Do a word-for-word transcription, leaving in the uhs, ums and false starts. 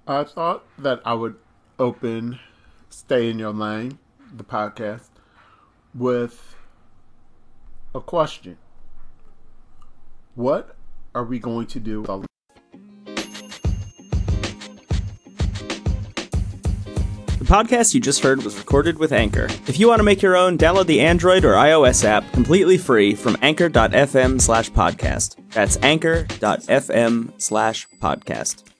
I thought that I would open Stay in Your Lane, the podcast, with a question. What are we going to do? The podcast you just heard was recorded with Anchor. If you want to make your own, download the Android or iOS app completely free from anchor.fm slash podcast. That's anchor.fm slash podcast.